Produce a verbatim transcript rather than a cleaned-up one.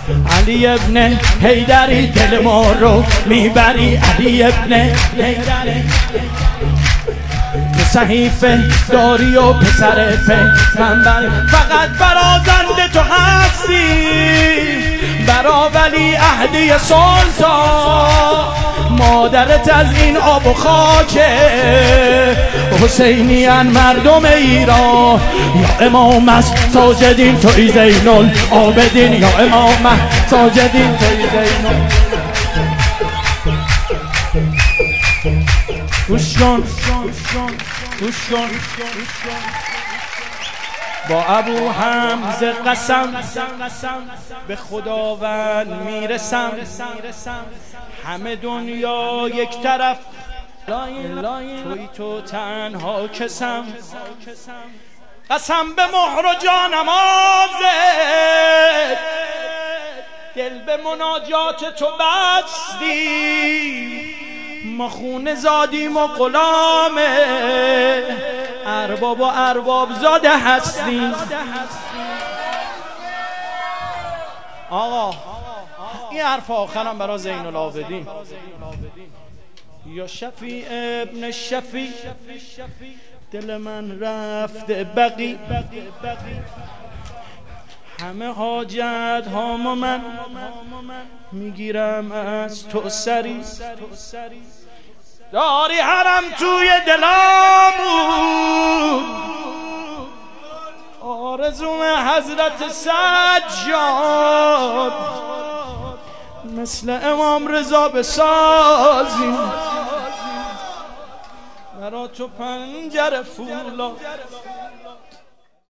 علی ابن حیدری دل ما رو میبری، علی ابن حیدری تو صحیفه داری و پسر پیغمبر، فقط برازنده تو هستی برا ولی عهدی سلطان، مادرت از این آب و خاکه، حسینیان مردم ایران، یا امام ساجدین توی زین العابدین، یا امام ساجدین توی زین گوش کن گوش کن با ابو حمزه قسم به خداوند میرسم، همه دنیا یک طرف توی تو تنها کسم، قسم به مهر و جانمازت دل به مناجات تو بستی، ما خونه زادیم و غلام ارباب و ارباب زاده هستیم. آقا این حرف آخرم برای زین العابدین. یا شفیع ابن شفیع دل من رفته بقی، همه حاجت هامو من میگیرم از تو سری، داری حرم توی دلامون، آرزوم حضرت سجاد مثل امام رضا بسازیم، برا تو پنجره فولاد